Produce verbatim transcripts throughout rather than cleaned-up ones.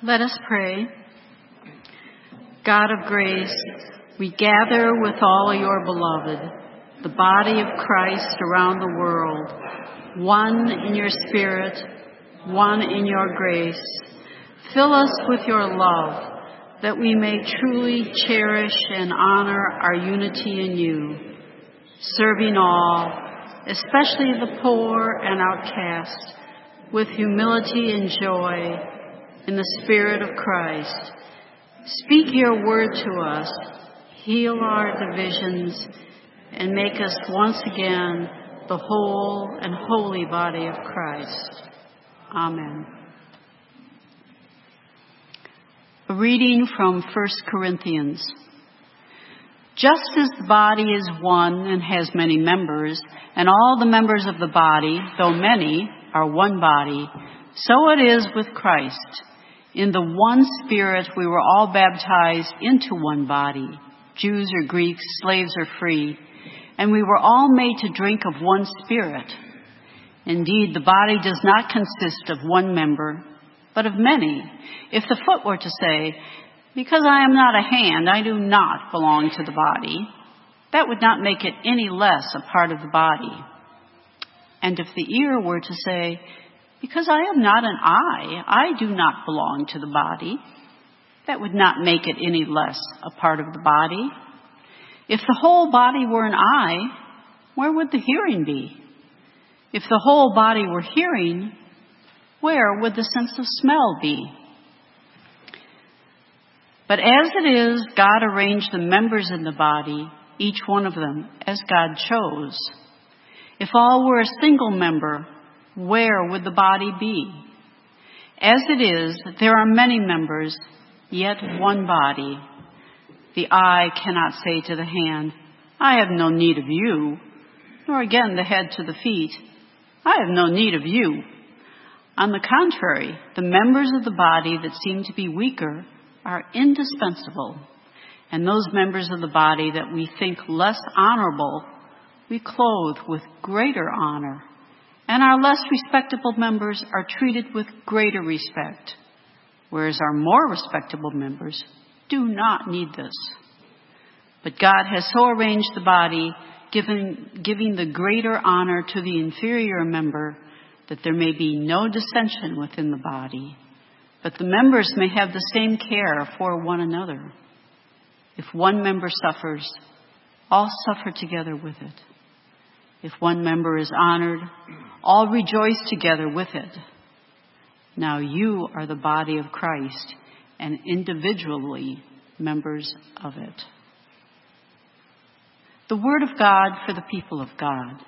Let us pray. God of grace, we gather with all your beloved, the body of Christ around the world, one in your spirit, one in your grace. Fill us with your love, that we may truly cherish and honor our unity in you, serving all, especially the poor and outcast, with humility and joy in the Spirit of Christ. Speak your word to us, heal our divisions, and make us once again the whole and holy body of Christ. Amen. A reading from First Corinthians. Just as the body is one and has many members, and all the members of the body, though many, are one body, so it is with Christ. In the one Spirit we were all baptized into one body, Jews or Greeks, slaves or free, and we were all made to drink of one Spirit. Indeed, the body does not consist of one member, but of many. If the foot were to say, "Because I am not a hand, I do not belong to the body," that would not make it any less a part of the body. And if the ear were to say, "Because I am not an eye, I do not belong to the body," that would not make it any less a part of the body. If the whole body were an eye, where would the hearing be? If the whole body were hearing, where would the sense of smell be? But as it is, God arranged the members in the body, each one of them, as God chose. If all were a single member, where would the body be? As it is, there are many members, yet one body. The eye cannot say to the hand, "I have no need of you," nor again the head to the feet, "I have no need of you." On the contrary, the members of the body that seem to be weaker are indispensable, and those members of the body that we think less honorable, we clothe with greater honor, and our less respectable members are treated with greater respect, whereas our more respectable members do not need this. But God has so arranged the body, giving, giving the greater honor to the inferior member, that there may be no dissension within the body, but the members may have the same care for one another. If one member suffers, all suffer together with it. If one member is honored, all rejoice together with it. Now you are the body of Christ, and individually members of it. The word of God for the people of God.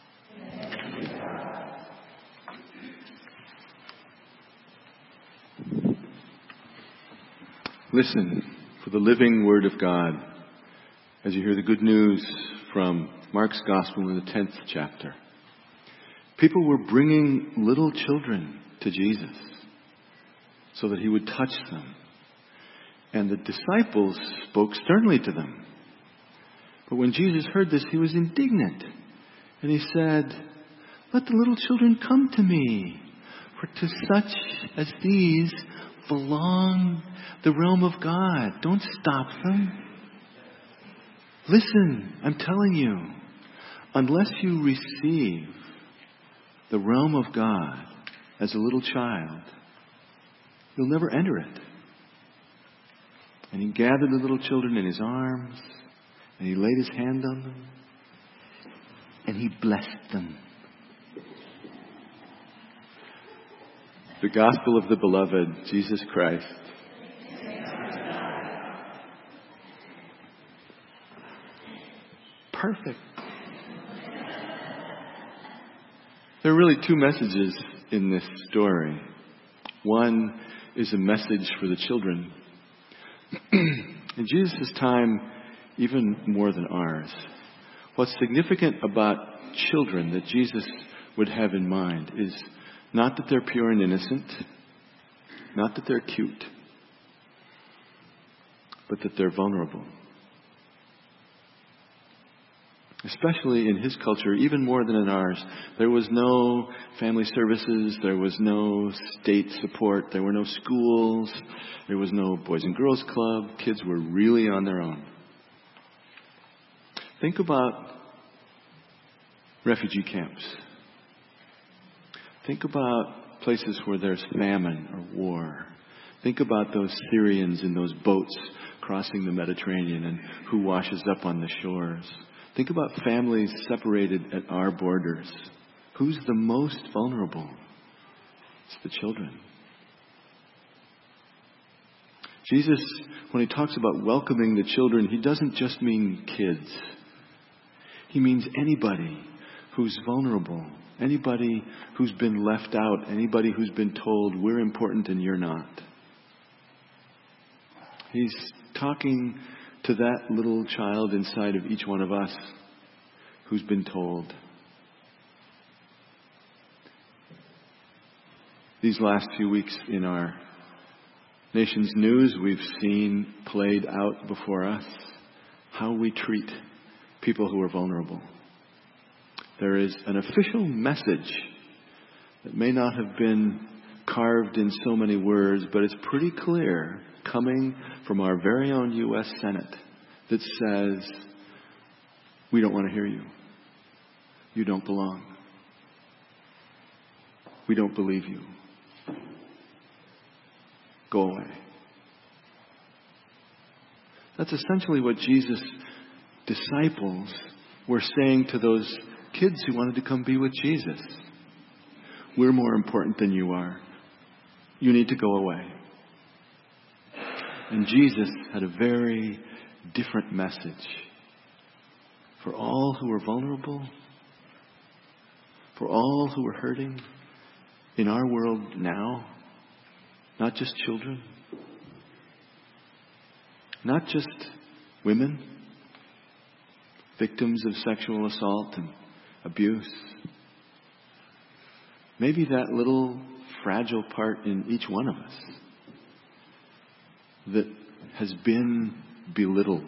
Listen for the living word of God as you hear the good news from Mark's Gospel in the tenth chapter. People were bringing little children to Jesus so that he would touch them. And the disciples spoke sternly to them. But when Jesus heard this, he was indignant. And he said, "Let the little children come to me, for to such as these belong the realm of God. Don't stop them. Listen, I'm telling you, unless you receive the realm of God as a little child, you'll never enter it." And he gathered the little children in his arms, and he laid his hand on them, and he blessed them. The gospel of the beloved, Jesus Christ. Perfect. There are really two messages in this story. One is a message for the children. In Jesus' time, even more than ours. What's significant about children that Jesus would have in mind is not that they're pure and innocent, not that they're cute, but that they're vulnerable. Especially in his culture, even more than in ours. There was no family services. There was no state support. There were no schools. There was no Boys and Girls Club. Kids were really on their own. Think about refugee camps. Think about places where there's famine or war. Think about those Syrians in those boats crossing the Mediterranean and who washes up on the shores. Think about families separated at our borders. Who's the most vulnerable? It's the children. Jesus, when he talks about welcoming the children, he doesn't just mean kids. He means anybody who's vulnerable, anybody who's been left out, anybody who's been told we're important and you're not. He's talking to that little child inside of each one of us who's been told. These last few weeks in our nation's news, we've seen played out before us how we treat people who are vulnerable. There is an official message that may not have been carved in so many words, but it's pretty clear, coming from our very own U S Senate, that says, we don't want to hear you. You don't belong. We don't believe you. Go away. That's essentially what Jesus' disciples were saying to those kids who wanted to come be with Jesus. We're more important than you are. You need to go away. And Jesus had a very different message for all who are vulnerable, for all who are hurting in our world now, not just children, not just women, victims of sexual assault and abuse. Maybe that little fragile part in each one of us that has been belittled.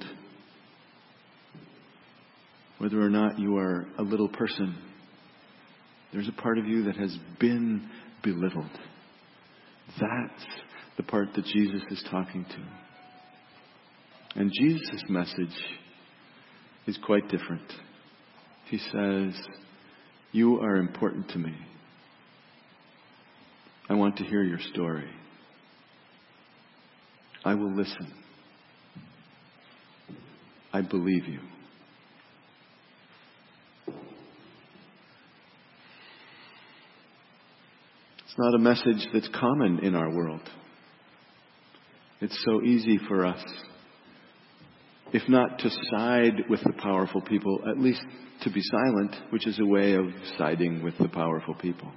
Whether or not you are a little person, there's a part of you that has been belittled. That's the part that Jesus is talking to. And Jesus' message is quite different. He says, you are important to me. I want to hear your story. I will listen. I believe you. It's not a message that's common in our world. It's so easy for us, if not to side with the powerful people, at least to be silent, which is a way of siding with the powerful people.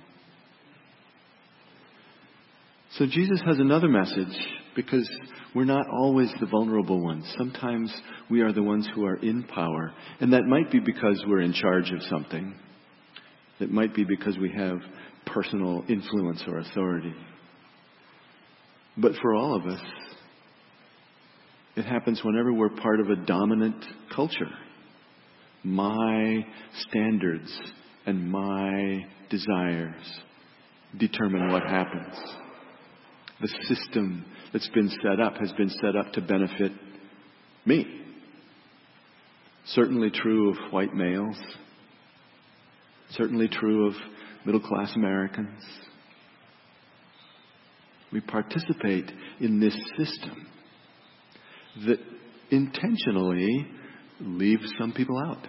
So Jesus has another message, because we're not always the vulnerable ones. Sometimes we are the ones who are in power. And that might be because we're in charge of something. It might be because we have personal influence or authority. But for all of us, it happens whenever we're part of a dominant culture. My standards and my desires determine what happens. The system that's been set up has been set up to benefit me. Certainly true of white males. Certainly true of middle-class Americans. We participate in this system that intentionally leaves some people out.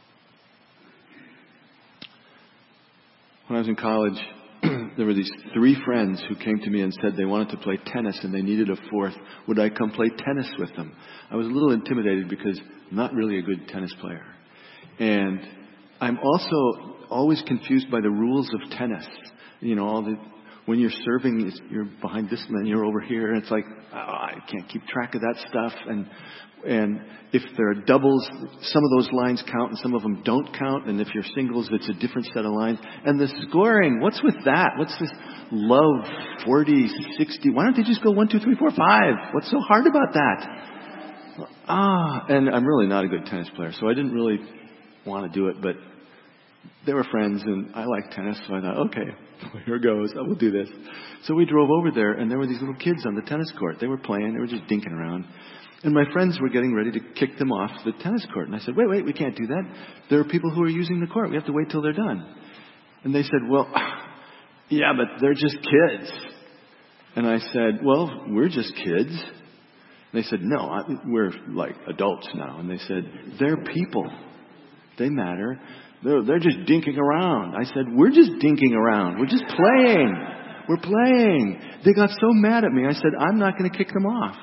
When I was in college, there were these three friends who came to me and said they wanted to play tennis and they needed a fourth. Would I come play tennis with them? I was a little intimidated because I'm not really a good tennis player. And I'm also always confused by the rules of tennis. You know, all the, when you're serving, you're behind this and then you're over here. And it's like, oh, I can't keep track of that stuff. And and if there are doubles, some of those lines count and some of them don't count. And if you're singles, it's a different set of lines. And the scoring, what's with that? What's this love forty, sixty? Why don't they just go one, two, three, four, five? What's so hard about that? Ah, and I'm really not a good tennis player, so I didn't really want to do it, but they were friends, and I like tennis, so I thought, okay, here goes. I will do this. So we drove over there, and there were these little kids on the tennis court. They were playing. They were just dinking around. And my friends were getting ready to kick them off the tennis court. And I said, wait, wait, we can't do that. There are people who are using the court. We have to wait till they're done. And they said, well, yeah, but they're just kids. And I said, well, we're just kids. And they said, no, I, we're like adults now. And they said, they're people. They matter. They're, they're just dinking around. I said, we're just dinking around. We're just playing. We're playing. They got so mad at me. I said, I'm not going to kick them off.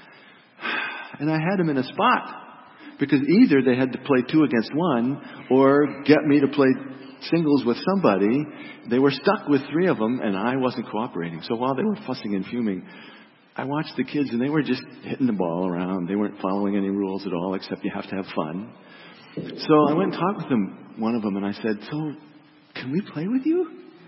And I had them in a spot. Because either they had to play two against one or get me to play singles with somebody. They were stuck with three of them, and I wasn't cooperating. So while they were fussing and fuming, I watched the kids, and they were just hitting the ball around. They weren't following any rules at all, except you have to have fun. So I went and talked with them, one of them, and I said, so can we play with you?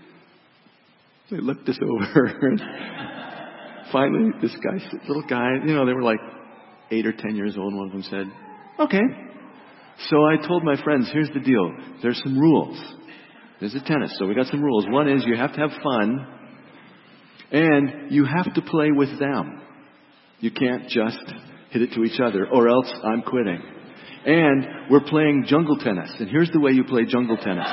They looked us over. Finally, this guy, little guy, you know, they were like eight or ten years old, and one of them said, okay. So I told my friends, here's the deal. There's some rules. There's a tennis, so we got some rules. One is you have to have fun, and you have to play with them. You can't just hit it to each other, or else I'm quitting. And we're playing jungle tennis, and here's the way you play jungle tennis.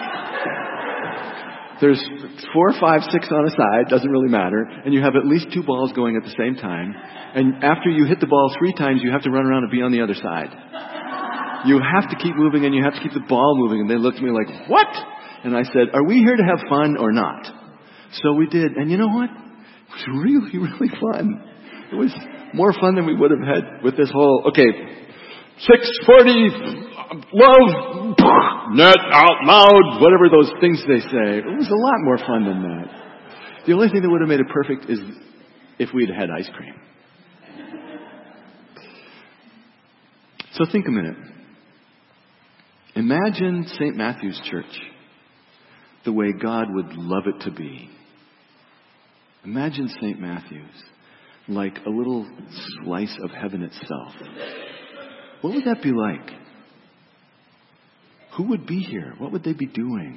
There's four, five, six on a side, doesn't really matter, and you have at least two balls going at the same time. And after you hit the ball three times, you have to run around and be on the other side. You have to keep moving, and you have to keep the ball moving. And they looked at me like, what? And I said, are we here to have fun or not? So we did. And you know what? It was really, really fun. It was more fun than we would have had with this whole, okay, six forty, love, net out loud, whatever those things they say. It was a lot more fun than that. The only thing that would have made it perfect is if we'd had ice cream. So think a minute. Imagine Saint Matthew's Church the way God would love it to be. Imagine Saint Matthew's like a little slice of heaven itself. What would that be like? Who would be here? What would they be doing?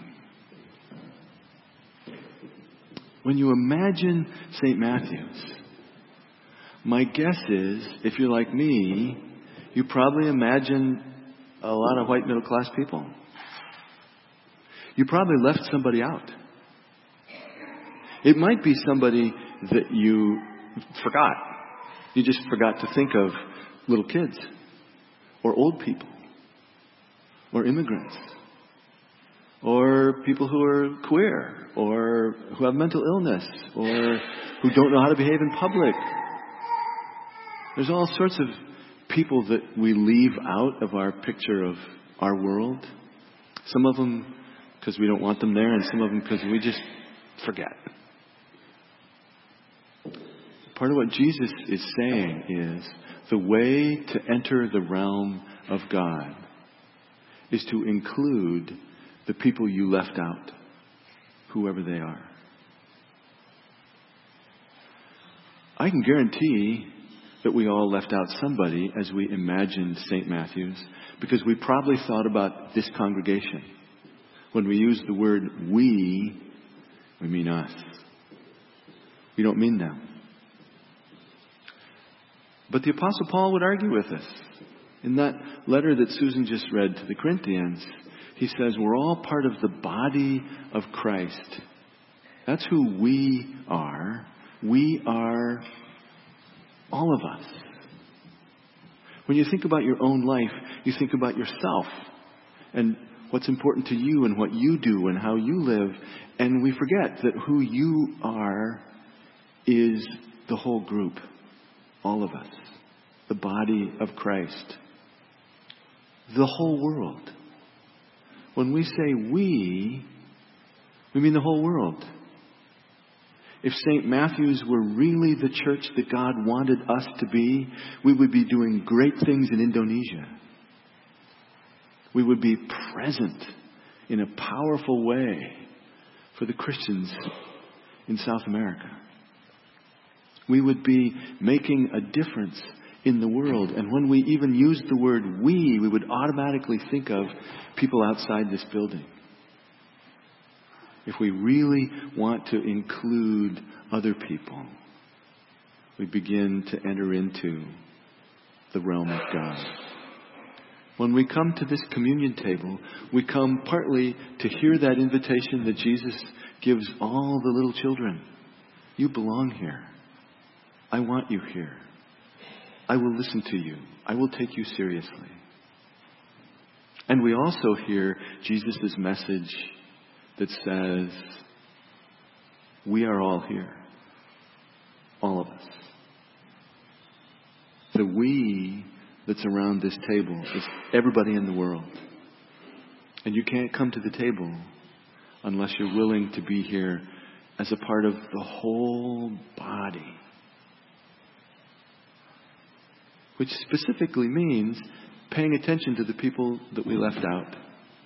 When you imagine Saint Matthew's, my guess is, if you're like me, you probably imagine a lot of white middle-class people. You probably left somebody out. It might be somebody that you forgot. You just forgot to think of little kids, or old people, or immigrants, or people who are queer, or who have mental illness, or who don't know how to behave in public. There's all sorts of people that we leave out of our picture of our world. Some of them because we don't want them there, and some of them because we just forget. Part of what Jesus is saying is the way to enter the realm of God is to include the people you left out, whoever they are. I can guarantee that we all left out somebody as we imagined Saint Matthew's, because we probably thought about this congregation. When we use the word we, we mean us. We don't mean them. But the Apostle Paul would argue with us. In that letter that Susan just read to the Corinthians, he says we're all part of the body of Christ. That's who we are. We are all of us. When you think about your own life, you think about yourself and what's important to you and what you do and how you live. And we forget that who you are is the whole group. All of us. The body of Christ. The whole world. When we say we, we mean the whole world. If Saint Matthew's were really the church that God wanted us to be, we would be doing great things in Indonesia. We would be present in a powerful way for the Christians in South America. We would be making a difference in the world. And when we even use the word we, we would automatically think of people outside this building. If we really want to include other people, we begin to enter into the realm of God. When we come to this communion table, we come partly to hear that invitation that Jesus gives all the little children. You belong here. I want you here. I will listen to you. I will take you seriously. And we also hear Jesus' message that says, we are all here. All of us. The we that's around this table is everybody in the world. And you can't come to the table unless you're willing to be here as a part of the whole body. Which specifically means paying attention to the people that we left out.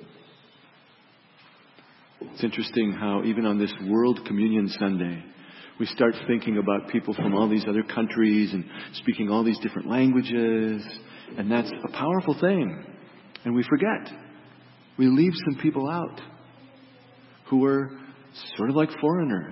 It's interesting how even on this World Communion Sunday, we start thinking about people from all these other countries and speaking all these different languages. And that's a powerful thing. And we forget. We leave some people out who are sort of like foreigners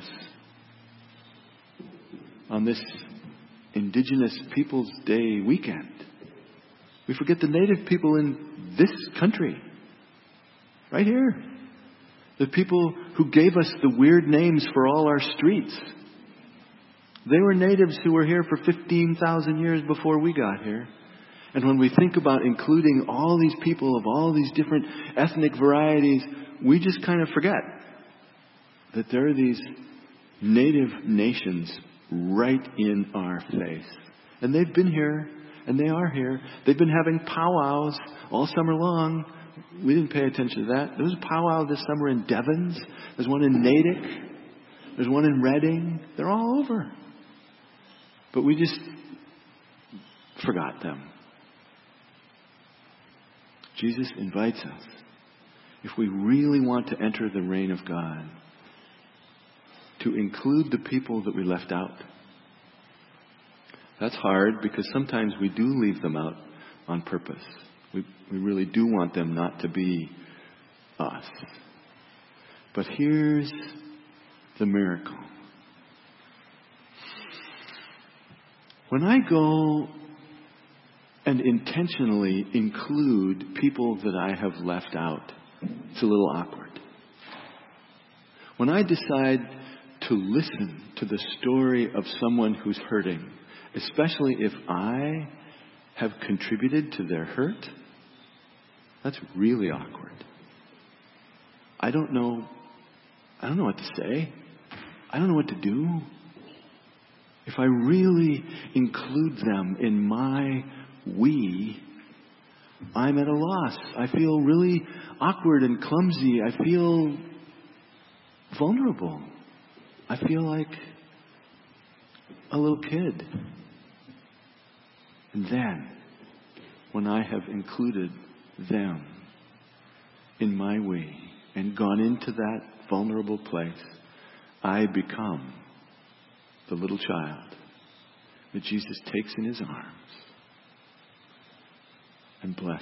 on this Indigenous Peoples Day weekend. We forget the native people in this country. Right here. The people who gave us the weird names for all our streets. They were natives who were here for fifteen thousand years before we got here. And when we think about including all these people of all these different ethnic varieties, we just kind of forget that there are these native nations right in our face. And they've been here, and they are here. They've been having powwows all summer long. We didn't pay attention to that. There was a powwow this summer in Devons. There's one in Natick. There's one in Reading. They're all over. But we just forgot them. Jesus invites us, if we really want to enter the reign of God, to include the people that we left out. That's hard because sometimes we do leave them out on purpose. We, we really do want them not to be us. But here's the miracle. When I go and intentionally include people that I have left out, it's a little awkward. When I decide to listen to the story of someone who's hurting, especially if I have contributed to their hurt, that's really awkward. I don't know, I don't know what to say. I don't know what to do. If I really include them in my we, I'm at a loss. I feel really awkward and clumsy. I feel vulnerable. I feel like a little kid. And then, when I have included them in my we and gone into that vulnerable place, I become the little child that Jesus takes in his arms and blesses.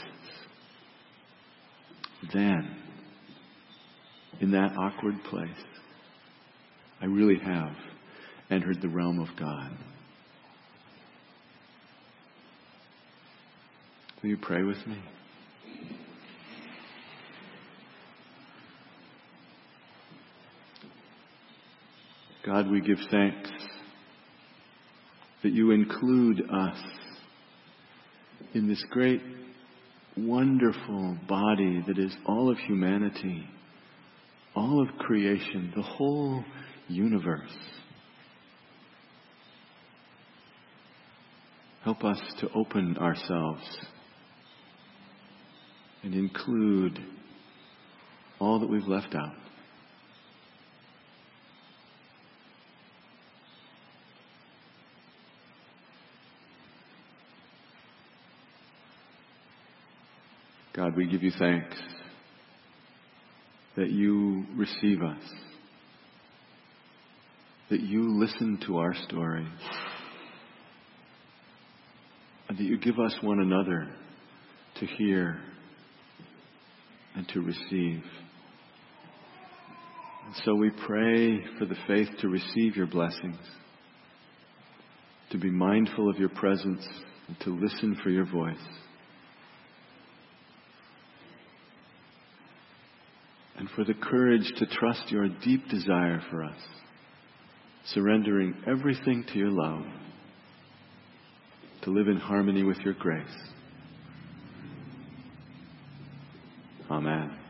Then, in that awkward place, I really have entered the realm of God. Will you pray with me? God, we give thanks that you include us in this great, wonderful body that is all of humanity, all of creation, the whole universe. Help us to open ourselves and include all that we've left out. God, we give you thanks that you receive us, that you listen to our stories, and that you give us one another to hear and to receive. And so we pray for the faith to receive your blessings, to be mindful of your presence, and to listen for your voice. And for the courage to trust your deep desire for us, surrendering everything to your love, to live in harmony with your grace. Amen.